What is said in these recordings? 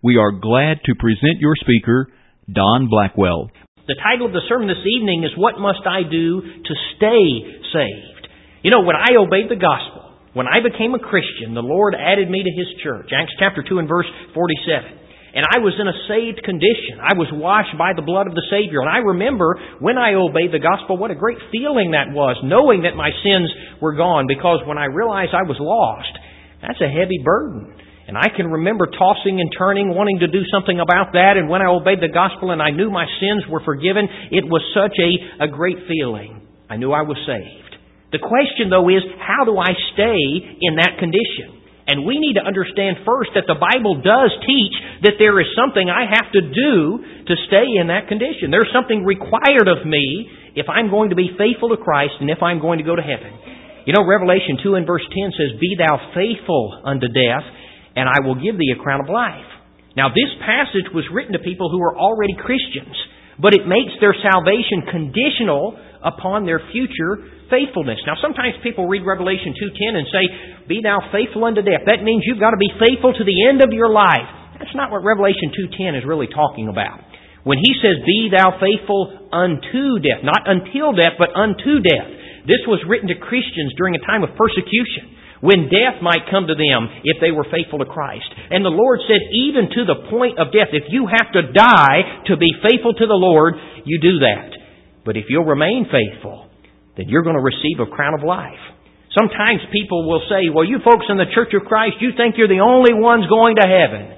We are glad to present your speaker, Don Blackwell. The title of the sermon this evening is, What Must I Do to Stay Saved? You know, when I obeyed the gospel, when I became a Christian, the Lord added me to His church. Acts chapter 2 and verse 47. And I was in a saved condition. I was washed by the blood of the Savior. And I remember when I obeyed the gospel, what a great feeling that was, knowing that my sins were gone. Because when I realized I was lost, that's a heavy burden. And I can remember tossing and turning, wanting to do something about that. And when I obeyed the gospel and I knew my sins were forgiven, it was such a great feeling. I knew I was saved. The question, though, is, how do I stay in that condition? And we need to understand first that the Bible does teach that there is something I have to do to stay in that condition. There's something required of me if I'm going to be faithful to Christ and if I'm going to go to heaven. You know, Revelation 2 and verse 10 says, Be thou faithful unto death, and I will give thee a crown of life. Now, this passage was written to people who are already Christians, but it makes their salvation conditional upon their future faithfulness. Now, sometimes people read Revelation 2:10 and say, Be thou faithful unto death. That means you've got to be faithful to the end of your life. That's not what Revelation 2:10 is really talking about. When he says, Be thou faithful unto death, not until death, but unto death. This was written to Christians during a time of persecution, when death might come to them if they were faithful to Christ. And the Lord said, even to the point of death, if you have to die to be faithful to the Lord, you do that. But if you'll remain faithful, then you're going to receive a crown of life. Sometimes people will say, well, you folks in the Church of Christ, you think you're the only ones going to heaven.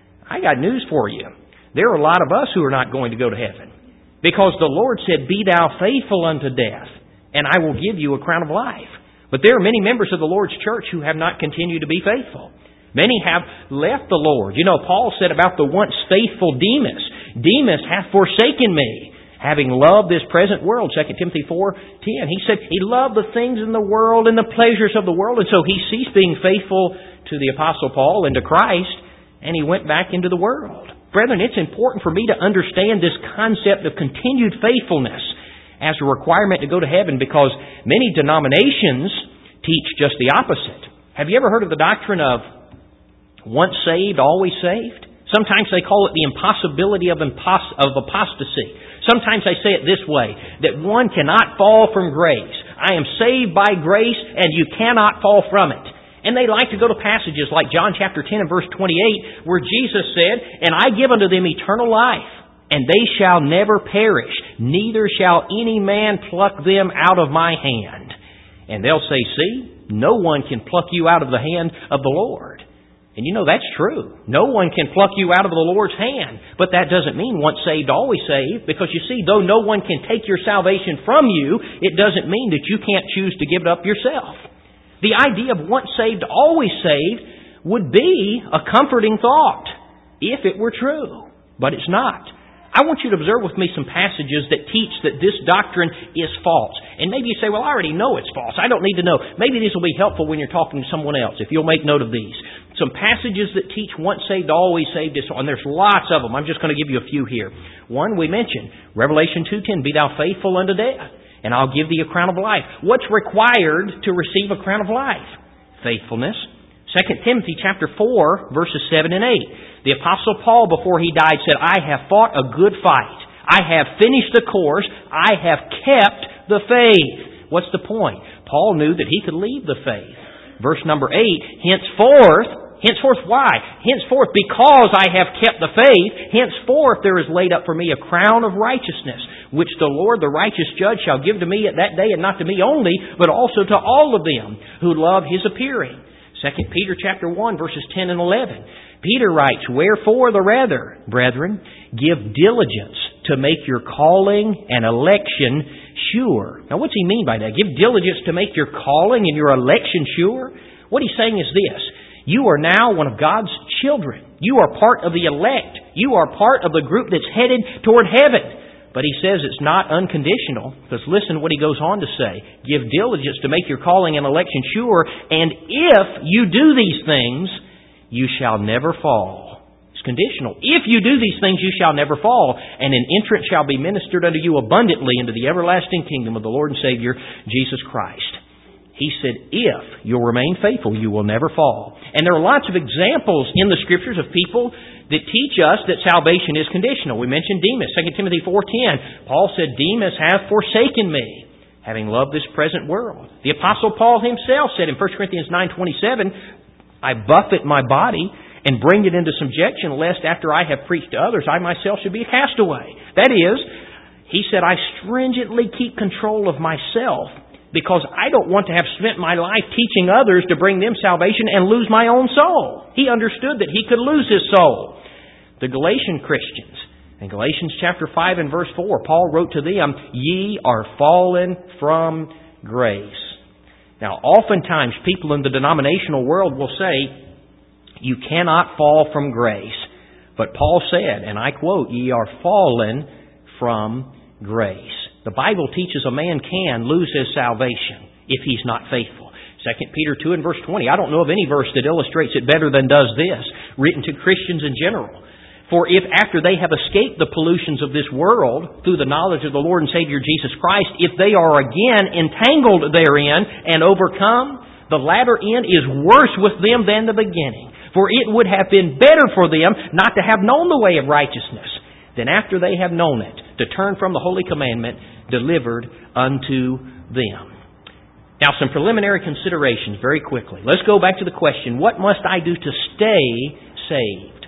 I got news for you. There are a lot of us who are not going to go to heaven. Because the Lord said, Be thou faithful unto death, and I will give you a crown of life. But there are many members of the Lord's church who have not continued to be faithful. Many have left the Lord. You know, Paul said about the once faithful Demas, Demas hath forsaken me, having loved this present world, 2 Timothy 4:10. He said he loved the things in the world and the pleasures of the world, and so he ceased being faithful to the Apostle Paul and to Christ, and he went back into the world. Brethren, it's important for me to understand this concept of continued faithfulness as a requirement to go to heaven, because many denominations teach just the opposite. Have you ever heard of the doctrine of once saved, always saved? Sometimes they call it the impossibility of apostasy. Sometimes they say it this way, that one cannot fall from grace. I am saved by grace, and you cannot fall from it. And they like to go to passages like John chapter 10 and verse 28, where Jesus said, And I give unto them eternal life, and they shall never perish, neither shall any man pluck them out of my hand. And they'll say, See, no one can pluck you out of the hand of the Lord. And you know, that's true. No one can pluck you out of the Lord's hand. But that doesn't mean once saved, always saved. Because you see, though no one can take your salvation from you, it doesn't mean that you can't choose to give it up yourself. The idea of once saved, always saved would be a comforting thought if it were true. But it's not. I want you to observe with me some passages that teach that this doctrine is false. And maybe you say, well, I already know it's false. I don't need to know. Maybe these will be helpful when you're talking to someone else, if you'll make note of these. Some passages that teach once saved, always saved, and there's lots of them. I'm just going to give you a few here. One we mentioned, Revelation 2:10, Be thou faithful unto death, and I'll give thee a crown of life. What's required to receive a crown of life? Faithfulness. 2 Timothy chapter 4, verses 7 and 8. The Apostle Paul, before he died, said, I have fought a good fight. I have finished the course. I have kept the faith. What's the point? Paul knew that he could leave the faith. Verse number 8, Henceforth why? Henceforth because I have kept the faith, henceforth there is laid up for me a crown of righteousness, which the Lord, the righteous judge, shall give to me at that day, and not to me only, but also to all of them who love His appearing. 2 Peter chapter 1, verses 10 and 11. Peter writes, Wherefore the rather, brethren, give diligence to make your calling and election sure. Now what's he mean by that? Give diligence to make your calling and your election sure? What he's saying is this. You are now one of God's children. You are part of the elect. You are part of the group that's headed toward heaven. But he says it's not unconditional, because listen to what he goes on to say. Give diligence to make your calling and election sure, and if you do these things, you shall never fall. It's conditional. If you do these things, you shall never fall, and an entrance shall be ministered unto you abundantly into the everlasting kingdom of the Lord and Savior, Jesus Christ. He said, if you'll remain faithful, you will never fall. And there are lots of examples in the Scriptures of people that teach us that salvation is conditional. We mentioned Demas, 2 Timothy 4:10. Paul said, Demas hath forsaken me, having loved this present world. The Apostle Paul himself said in 1 Corinthians 9:27, I buffet my body and bring it into subjection, lest after I have preached to others, I myself should be a castaway. That is, he said, I stringently keep control of myself because I don't want to have spent my life teaching others to bring them salvation and lose my own soul. He understood that he could lose his soul. The Galatian Christians, in Galatians chapter 5 and verse 4, Paul wrote to them, Ye are fallen from grace. Now, oftentimes people in the denominational world will say, you cannot fall from grace. But Paul said, and I quote, Ye are fallen from grace. The Bible teaches a man can lose his salvation if he's not faithful. 2 Peter 2 and verse 20. I don't know of any verse that illustrates it better than does this, written to Christians in general. For if after they have escaped the pollutions of this world through the knowledge of the Lord and Savior Jesus Christ, if they are again entangled therein and overcome, the latter end is worse with them than the beginning. For it would have been better for them not to have known the way of righteousness than after they have known it, to turn from the holy commandment delivered unto them. Now, some preliminary considerations very quickly. Let's go back to the question, what must I do to stay saved?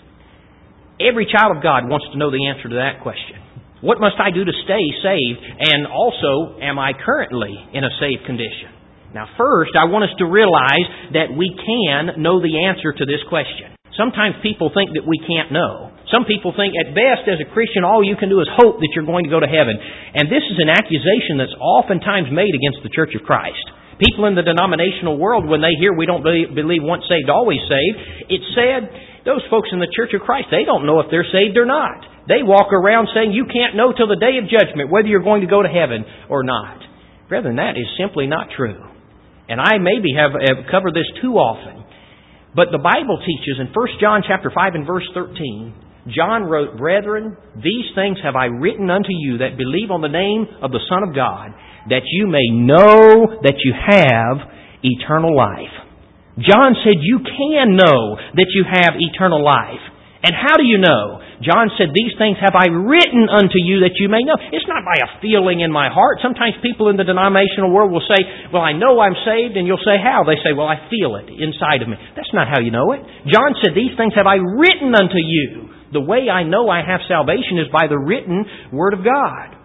Every child of God wants to know the answer to that question. What must I do to stay saved? And also, am I currently in a saved condition? Now, first, I want us to realize that we can know the answer to this question. Sometimes people think that we can't know. Some people think at best as a Christian all you can do is hope that you're going to go to heaven. And this is an accusation that's oftentimes made against the Church of Christ. People in the denominational world, when they hear we don't believe once saved, always saved, it's said those folks in the Church of Christ, they don't know if they're saved or not. They walk around saying you can't know till the day of judgment whether you're going to go to heaven or not. Brethren, that is simply not true. And I maybe have covered this too often. But the Bible teaches in 1 John chapter 5 and verse 13, John wrote, Brethren, these things have I written unto you that believe on the name of the Son of God, that you may know that you have eternal life. John said you can know that you have eternal life. And how do you know? John said, these things have I written unto you that you may know. It's not by a feeling in my heart. Sometimes people in the denominational world will say, well, I know I'm saved. And you'll say, how? They say, well, I feel it inside of me. That's not how you know it. John said, these things have I written unto you. The way I know I have salvation is by the written Word of God.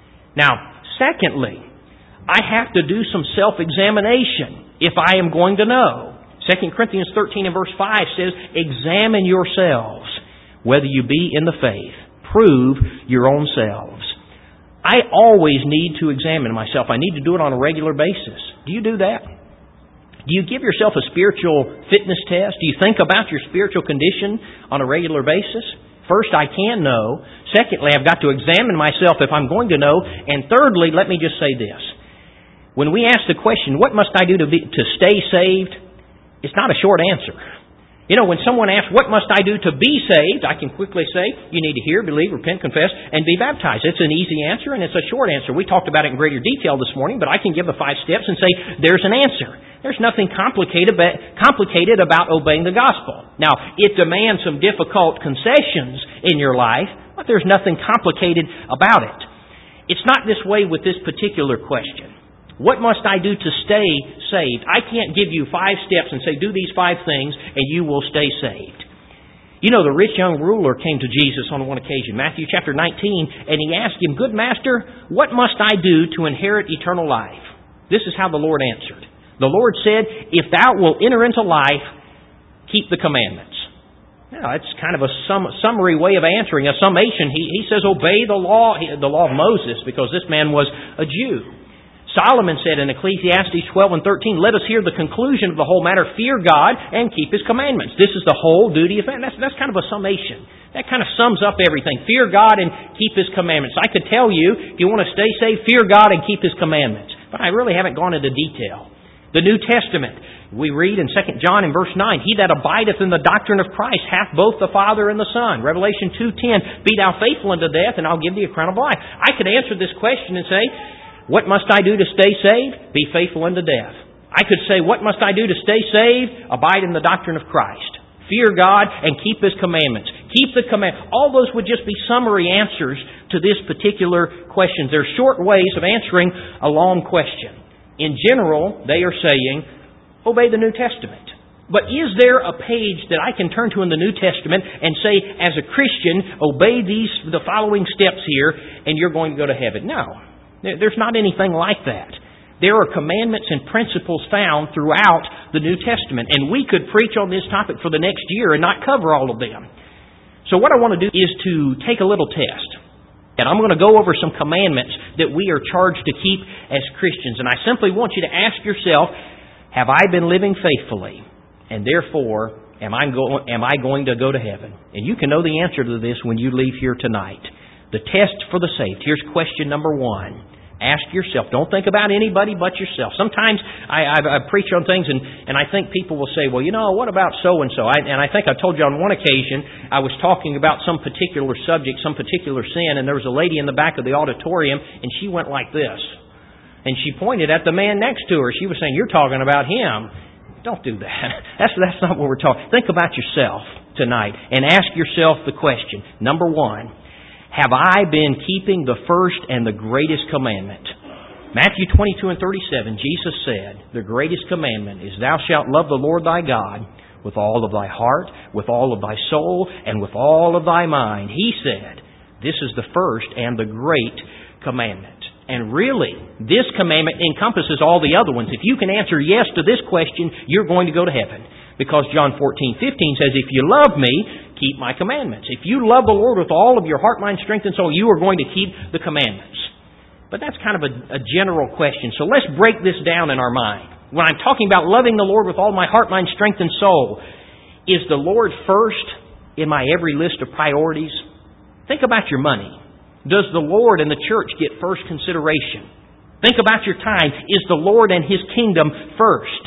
Now, secondly, I have to do some self-examination if I am going to know. 2 Corinthians 13 and verse 5 says, examine yourselves whether you be in the faith. Prove your own selves. I always need to examine myself. I need to do it on a regular basis. Do you do that? Do you give yourself a spiritual fitness test? Do you think about your spiritual condition on a regular basis? First, I can know. Secondly, I've got to examine myself if I'm going to know. And thirdly, let me just say this. When we ask the question, what must I do to stay saved? It's not a short answer. You know, when someone asks, what must I do to be saved? I can quickly say, you need to hear, believe, repent, confess, and be baptized. It's an easy answer and it's a short answer. We talked about it in greater detail this morning, but I can give the 5 steps and say, there's an answer. There's nothing complicated about obeying the gospel. Now, it demands some difficult concessions in your life, but there's nothing complicated about it. It's not this way with this particular question. What must I do to stay saved? I can't give you 5 steps and say, do these 5 things and you will stay saved. You know, the rich young ruler came to Jesus on one occasion, Matthew chapter 19, and he asked him, Good Master, what must I do to inherit eternal life? This is how the Lord answered. The Lord said, If thou wilt enter into life, keep the commandments. Now, that's kind of a summary way of answering, a summation. He says, obey the law of Moses, because this man was a Jew. Solomon said in Ecclesiastes 12 and 13, let us hear the conclusion of the whole matter, fear God and keep His commandments. This is the whole duty of man. That's kind of a summation. That kind of sums up everything. Fear God and keep His commandments. I could tell you, if you want to stay saved, fear God and keep His commandments. But I really haven't gone into detail. The New Testament, we read in 2 John in verse 9, He that abideth in the doctrine of Christ hath both the Father and the Son. Revelation 2:10, Be thou faithful unto death, and I'll give thee a crown of life. I could answer this question and say, what must I do to stay saved? Be faithful unto death. I could say, what must I do to stay saved? Abide in the doctrine of Christ. Fear God and keep His commandments. Keep the command. All those would just be summary answers to this particular question. They're short ways of answering a long question. In general, they are saying, obey the New Testament. But is there a page that I can turn to in the New Testament and say, as a Christian, obey the following steps here, and you're going to go to heaven? No. There's not anything like that. There are commandments and principles found throughout the New Testament, and we could preach on this topic for the next year and not cover all of them. So what I want to do is to take a little test. And I'm going to go over some commandments that we are charged to keep as Christians. And I simply want you to ask yourself, have I been living faithfully? And therefore, am I going to go to heaven? And you can know the answer to this when you leave here tonight. The test for the saved. Here's question number 1. Ask yourself. Don't think about anybody but yourself. Sometimes I preach on things and I think people will say, well, what about so-and-so? And I think I told you on one occasion, I was talking about some particular subject, some particular sin, and there was a lady in the back of the auditorium, and she went like this. And she pointed at the man next to her. She was saying, you're talking about him. Don't do that. That's not what we're talking. Think about yourself tonight and ask yourself the question. Number 1, have I been keeping the first and the greatest commandment? Matthew 22 and 37, Jesus said, the greatest commandment is, thou shalt love the Lord thy God with all of thy heart, with all of thy soul, and with all of thy mind. He said, this is the first and the great commandment. And really, this commandment encompasses all the other ones. If you can answer yes to this question, you're going to go to heaven. Because John 14:15 says, if you love me, keep my commandments. If you love the Lord with all of your heart, mind, strength, and soul, you are going to keep the commandments. But that's kind of a general question. So let's break this down in our mind. When I'm talking about loving the Lord with all my heart, mind, strength, and soul, is the Lord first in my every list of priorities? Think about your money. Does the Lord and the church get first consideration? Think about your time. Is the Lord and His kingdom first?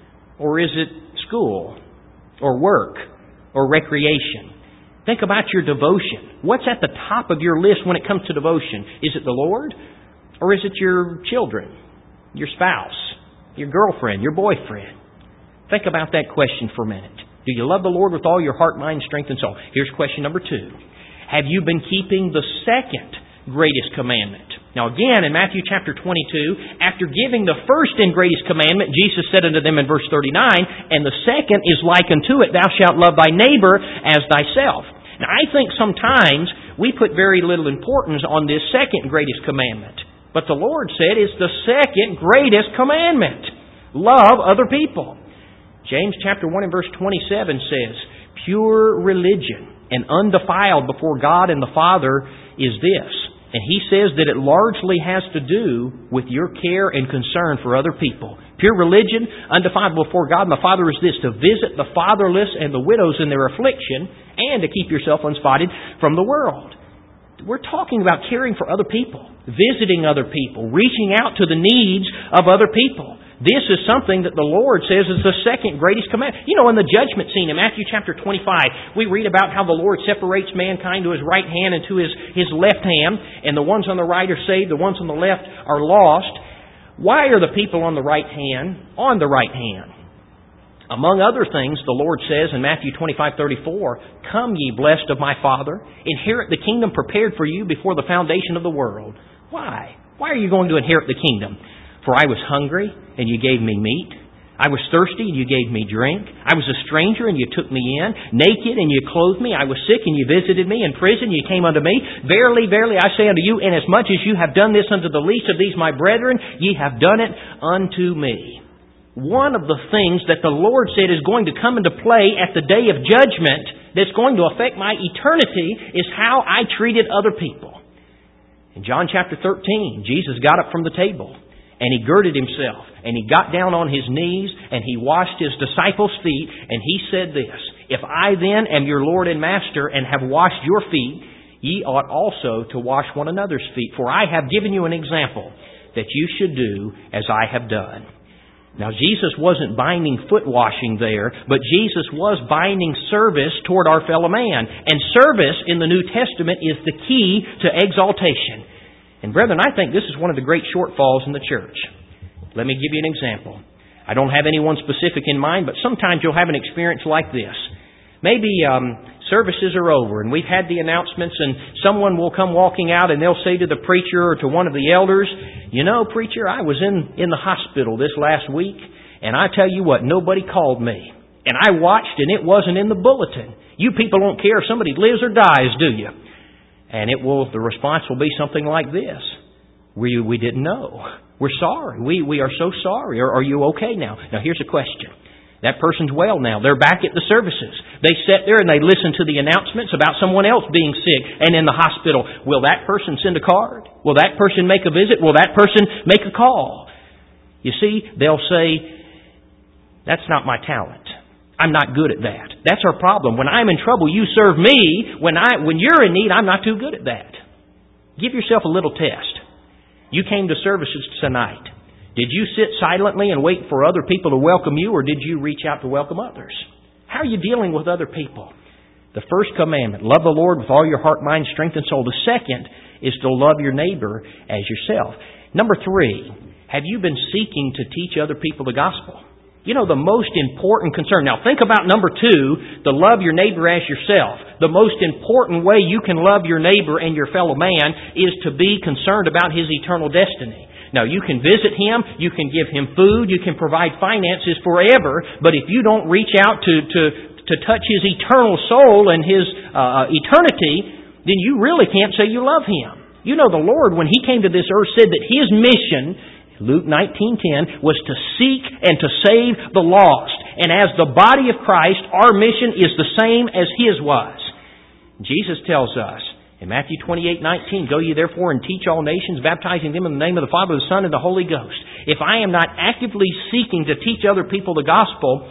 Or is it school? Or work? Or recreation? Think about your devotion. What's at the top of your list when it comes to devotion? Is it the Lord? Or is it your children? Your spouse? Your girlfriend? Your boyfriend? Think about that question for a minute. Do you love the Lord with all your heart, mind, strength, and soul? Here's question number 2. Have you been keeping the second greatest commandment? Now again, in Matthew chapter 22, after giving the first and greatest commandment, Jesus said unto them in verse 39, and the second is like unto it, thou shalt love thy neighbor as thyself. Now I think sometimes we put very little importance on this second greatest commandment. But the Lord said it's the second greatest commandment. Love other people. James chapter 1 and verse 27 says, pure religion and undefiled before God and the Father is this. And he says that it largely has to do with your care and concern for other people. Pure religion, undefiled before God and the Father is this, to visit the fatherless and the widows in their affliction and to keep yourself unspotted from the world. We're talking about caring for other people, visiting other people, reaching out to the needs of other people. This is something that the Lord says is the second greatest commandment. You know, in the judgment scene in Matthew chapter 25, we read about how the Lord separates mankind to His right hand and to His left hand, and the ones on the right are saved, the ones on the left are lost. Why are the people on the right hand on the right hand? Among other things, the Lord says in Matthew 25:34, come ye blessed of my Father, inherit the kingdom prepared for you before the foundation of the world. Why? Why are you going to inherit the kingdom? For I was hungry, and you gave me meat. I was thirsty, and you gave me drink. I was a stranger, and you took me in. Naked, and you clothed me. I was sick, and you visited me. In prison, you came unto me. Verily, verily, I say unto you, inasmuch as you have done this unto the least of these my brethren, ye have done it unto me. One of the things that the Lord said is going to come into play at the day of judgment that's going to affect my eternity is how I treated other people. In John chapter 13, Jesus got up from the table. And He girded Himself, and He got down on His knees, and He washed His disciples' feet, and He said this, if I then am your Lord and Master, and have washed your feet, ye ought also to wash one another's feet. For I have given you an example, that you should do as I have done. Now Jesus wasn't binding foot washing there, but Jesus was binding service toward our fellow man. And service in the New Testament is the key to exaltation. And brethren, I think this is one of the great shortfalls in the church. Let me give you an example. I don't have anyone specific in mind, but sometimes you'll have an experience like this. maybe services are over and we've had the announcements and someone will come walking out and they'll say to the preacher or to one of the elders, "You know, preacher, I was in the hospital this last week and I tell you what, nobody called me. And I watched and it wasn't in the bulletin. You people don't care if somebody lives or dies, do you?" And the response will be something like this: We didn't know. We're sorry. We are so sorry. Are you okay now? Now here's a question. That person's well now. They're back at the services. They sat there and they listened to the announcements about someone else being sick and in the hospital. Will that person send a card? Will that person make a visit? Will that person make a call? You see, they'll say, "That's not my talent. I'm not good at that." That's our problem. When I'm in trouble, you serve me. When you're in need, I'm not too good at that. Give yourself a little test. You came to services tonight. Did you sit silently and wait for other people to welcome you, or did you reach out to welcome others? How are you dealing with other people? The first commandment, love the Lord with all your heart, mind, strength, and soul. The second is to love your neighbor as yourself. Number 3, have you been seeking to teach other people the gospel? You know, the most important concern. Now think about number 2, to love your neighbor as yourself. The most important way you can love your neighbor and your fellow man is to be concerned about his eternal destiny. Now you can visit him, you can give him food, you can provide finances forever, but if you don't reach out to touch his eternal soul and his eternity, then you really can't say you love him. You know, the Lord, when He came to this earth, said that His mission, Luke 19:10, was to seek and to save the lost. And as the body of Christ, our mission is the same as His was. Jesus tells us in Matthew 28:19, "Go ye therefore and teach all nations, baptizing them in the name of the Father, the Son, and the Holy Ghost." If I am not actively seeking to teach other people the gospel,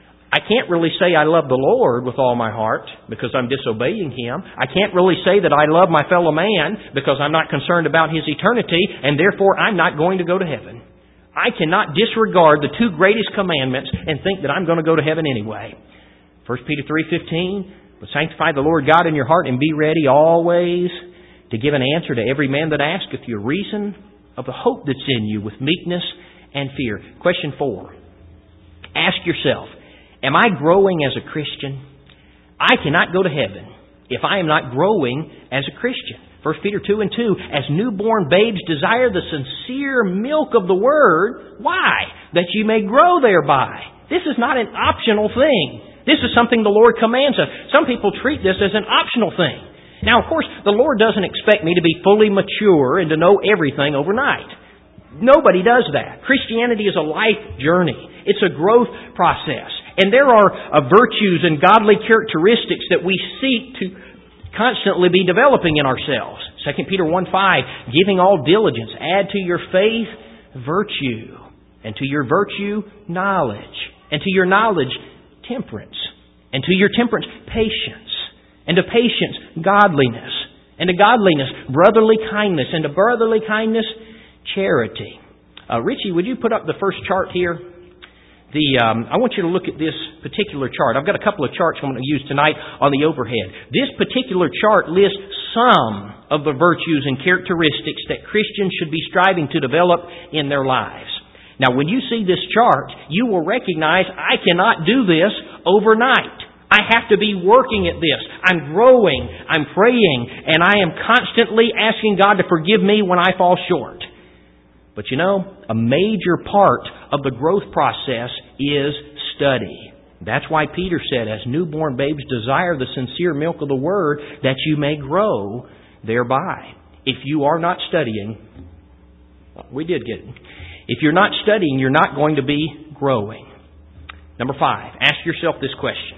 I can't really say I love the Lord with all my heart because I'm disobeying Him. I can't really say that I love my fellow man because I'm not concerned about his eternity, and therefore I'm not going to go to heaven. I cannot disregard the 2 greatest commandments and think that I'm going to go to heaven anyway. 1 Peter 3:15, "But sanctify the Lord God in your heart and be ready always to give an answer to every man that asketh you a reason of the hope that's in you with meekness and fear." Question 4. Ask yourself, am I growing as a Christian? I cannot go to heaven if I am not growing as a Christian. 1 Peter 2:2, "As newborn babes desire the sincere milk of the Word." Why? "That ye may grow thereby." This is not an optional thing. This is something the Lord commands us. Some people treat this as an optional thing. Now, of course, the Lord doesn't expect me to be fully mature and to know everything overnight. Nobody does that. Christianity is a life journey. It's a growth process. And there are virtues and godly characteristics that we seek to constantly be developing in ourselves. 2 Peter 1:5, "Giving all diligence, add to your faith virtue, and to your virtue knowledge, and to your knowledge temperance, and to your temperance patience, and to patience godliness, and to godliness brotherly kindness, and to brotherly kindness charity." Richie, would you put up the first chart here? I want you to look at this particular chart. I've got a couple of charts I'm going to use tonight on the overhead. This particular chart lists some of the virtues and characteristics that Christians should be striving to develop in their lives. Now, when you see this chart, you will recognize I cannot do this overnight. I have to be working at this. I'm growing, I'm praying, and I am constantly asking God to forgive me when I fall short. But you know, a major part of the growth process is study. That's why Peter said, "As newborn babes desire the sincere milk of the Word, that you may grow thereby." If you are not studying, we did get it. If you're not studying, you're not going to be growing. Number 5, ask yourself this question.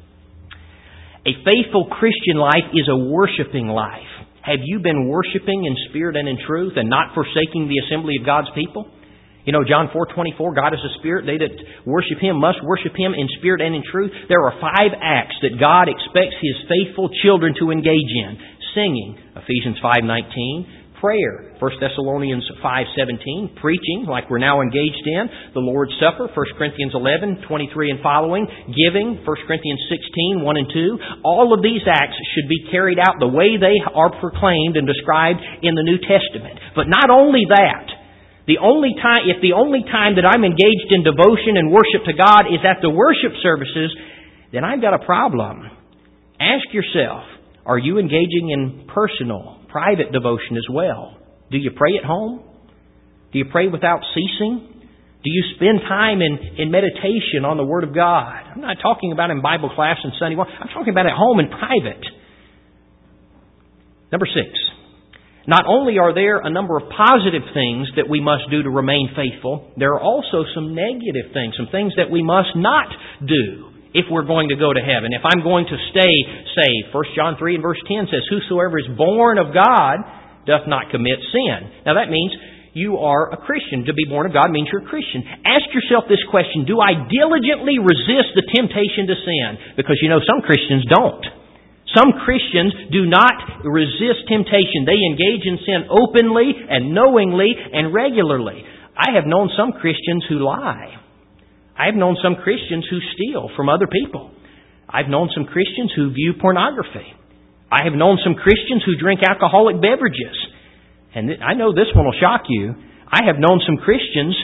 A faithful Christian life is a worshiping life. Have you been worshiping in spirit and in truth and not forsaking the assembly of God's people? You know, John 4:24, "God is a spirit. They that worship Him must worship Him in spirit and in truth." There are 5 acts that God expects His faithful children to engage in. Singing, Ephesians 5:19. Prayer, 1 Thessalonians 5:17. Preaching, like we're now engaged in. The Lord's Supper, 1 Corinthians 11:23 and following. Giving, 1 Corinthians 16:1 and 2. All of these acts should be carried out the way they are proclaimed and described in the New Testament. But not only that, if the only time that I'm engaged in devotion and worship to God is at the worship services, then I've got a problem. Ask yourself, are you engaging in personal, private devotion as well? Do you pray at home? Do you pray without ceasing? Do you spend time in meditation on the Word of God? I'm not talking about in Bible class and Sunday morning. I'm talking about at home in private. Number 6. Not only are there a number of positive things that we must do to remain faithful, there are also some negative things, some things that we must not do if we're going to go to heaven, if I'm going to stay saved. 1 John 3 and verse 10 says, "Whosoever is born of God doth not commit sin." Now that means you are a Christian. To be born of God means you're a Christian. Ask yourself this question: do I diligently resist the temptation to sin? Because some Christians don't. Some Christians do not resist temptation. They engage in sin openly and knowingly and regularly. I have known some Christians who lie. I have known some Christians who steal from other people. I've known some Christians who view pornography. I have known some Christians who drink alcoholic beverages. And I know this one will shock you. I have known some Christians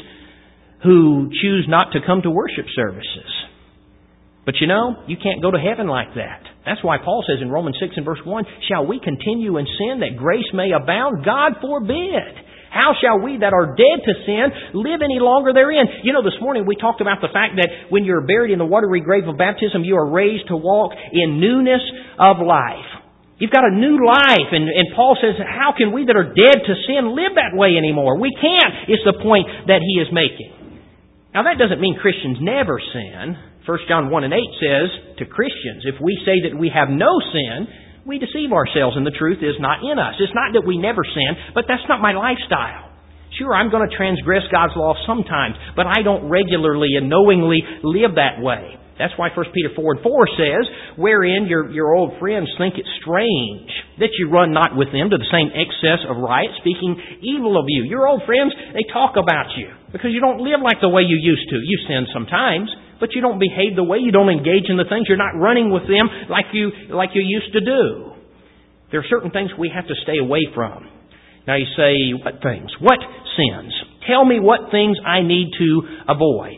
who choose not to come to worship services. But you can't go to heaven like that. That's why Paul says in Romans 6 and verse 1, "Shall we continue in sin that grace may abound? God forbid. How shall we that are dead to sin live any longer therein?" This morning we talked about the fact that when you're buried in the watery grave of baptism, you are raised to walk in newness of life. You've got a new life. And Paul says, how can we that are dead to sin live that way anymore? We can't, is the point that he is making. Now that doesn't mean Christians never sin. 1 John 1 and 8 says to Christians, if we say that we have no sin, we deceive ourselves and the truth is not in us. It's not that we never sin, but that's not my lifestyle. Sure, I'm going to transgress God's law sometimes, but I don't regularly and knowingly live that way. That's why 1 Peter 4 and 4 says, "Wherein your old friends think it strange that you run not with them to the same excess of riot, speaking evil of you." Your old friends, they talk about you because you don't live like the way you used to. You sin sometimes, but you don't behave the way. You don't engage in the things. You're not running with them like you used to do. There are certain things we have to stay away from. Now you say, what things? What sins? Tell me what things I need to avoid.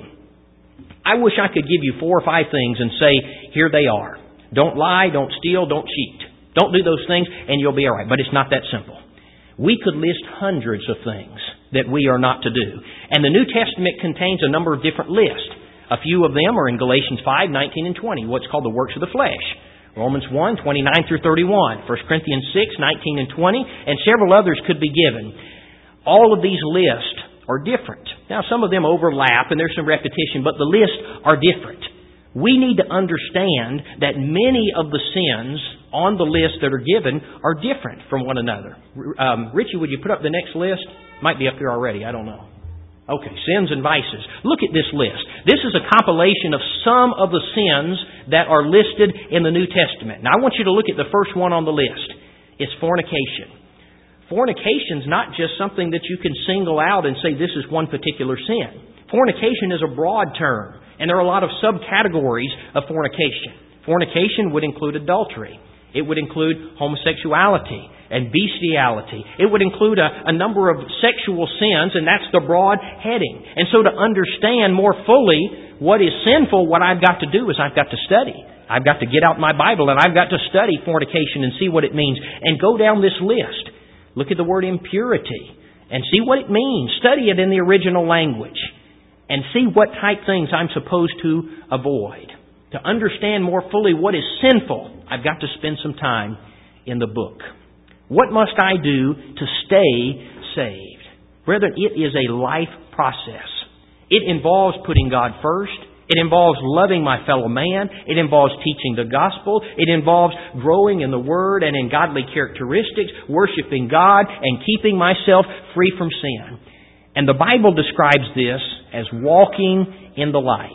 I wish I could give you 4 or 5 things and say, here they are. Don't lie, don't steal, don't cheat. Don't do those things and you'll be all right. But it's not that simple. We could list hundreds of things that we are not to do. And the New Testament contains a number of different lists. A few of them are in Galatians 5, 19 and 20, what's called the works of the flesh. Romans 1, 29 through 31, 1 Corinthians 6, 19 and 20, and several others could be given. All of these lists are different. Now, some of them overlap and there's some repetition, but the lists are different. We need to understand that many of the sins on the list that are given are different from one another. Richie, would you put up the next list? Might be up here already. I don't know. Okay, sins and vices. Look at this list. This is a compilation of some of the sins that are listed in the New Testament. Now, I want you to look at the first one on the list. It's fornication. Fornication is not just something that you can single out and say this is one particular sin. Fornication is a broad term, and there are a lot of subcategories of fornication. Fornication would include adultery. It would include homosexuality and bestiality. It would include a number of sexual sins, and that's the broad heading. And so to understand more fully what is sinful, what I've got to do is I've got to study. I've got to get out my Bible, and I've got to study fornication and see what it means. And go down this list. Look at the word impurity and see what it means. Study it in the original language and see what type things I'm supposed to avoid. To understand more fully what is sinful, I've got to spend some time in the book. What must I do to stay saved? Brethren, it is a life process. It involves putting God first. It involves loving my fellow man. It involves teaching the gospel. It involves growing in the Word and in godly characteristics, worshiping God, and keeping myself free from sin. And the Bible describes this as walking in the light.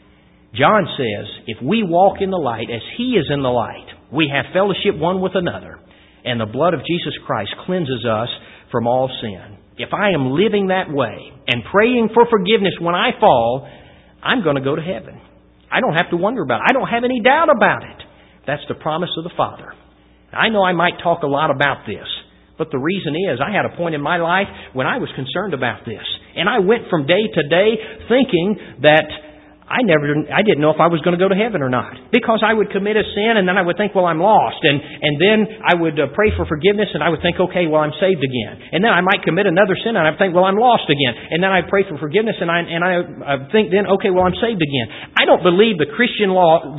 John says, if we walk in the light as He is in the light, we have fellowship one with another, and the blood of Jesus Christ cleanses us from all sin. If I am living that way and praying for forgiveness when I fall, I'm going to go to heaven. I don't have to wonder about it. I don't have any doubt about it. That's the promise of the Father. I know I might talk a lot about this, but the reason is I had a point in my life when I was concerned about this. And I went from day to day thinking that I didn't know if I was going to go to heaven or not. Because I would commit a sin and then I would think, well, I'm lost. And then I would pray for forgiveness and I would think, okay, well, I'm saved again. And then I might commit another sin and I would think, well, I'm lost again. And then I pray for forgiveness and I think then, okay, well, I'm saved again. I don't believe the Christian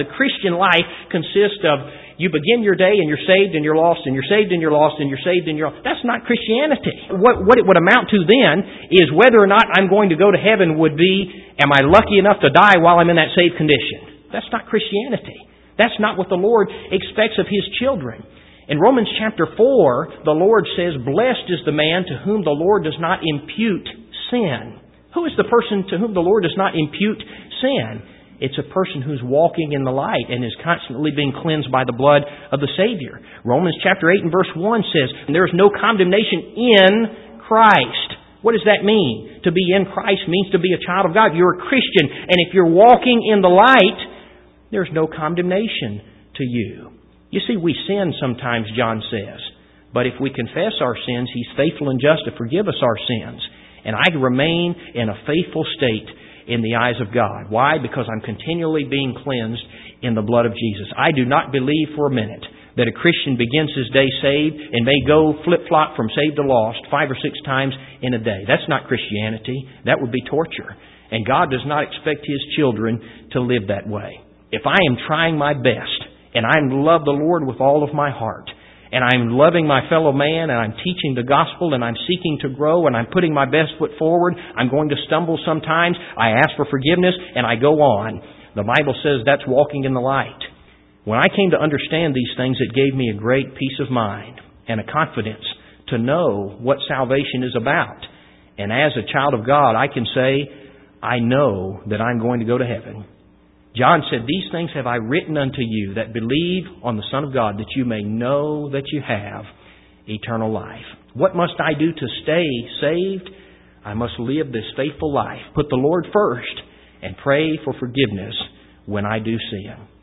life consists of you begin your day and you're saved and you're lost and you're saved and you're lost and you're saved and you're lost. That's not Christianity. What it would amount to then is whether or not I'm going to go to heaven would be, am I lucky enough to die while I'm in that saved condition? That's not Christianity. That's not what the Lord expects of His children. In Romans chapter 4, the Lord says, blessed is the man to whom the Lord does not impute sin. Who is the person to whom the Lord does not impute sin? It's a person who's walking in the light and is constantly being cleansed by the blood of the Savior. Romans chapter 8 and verse 1 says, there is no condemnation in Christ. What does that mean? To be in Christ means to be a child of God. You're a Christian. And if you're walking in the light, there's no condemnation to you. You see, we sin sometimes, John says. But if we confess our sins, He's faithful and just to forgive us our sins. And I remain in a faithful state in the eyes of God. Why? Because I'm continually being cleansed in the blood of Jesus. I do not believe for a minute that a Christian begins his day saved and may go flip-flop from saved to lost 5 or 6 times in a day. That's not Christianity. That would be torture. And God does not expect His children to live that way. If I am trying my best and I love the Lord with all of my heart, and I'm loving my fellow man, and I'm teaching the gospel, and I'm seeking to grow, and I'm putting my best foot forward, I'm going to stumble sometimes, I ask for forgiveness, and I go on. The Bible says that's walking in the light. When I came to understand these things, it gave me a great peace of mind and a confidence to know what salvation is about. And as a child of God, I can say, I know that I'm going to go to heaven. John said, these things have I written unto you that believe on the Son of God, that you may know that you have eternal life. What must I do to stay saved? I must live this faithful life. Put the Lord first and pray for forgiveness when I do sin.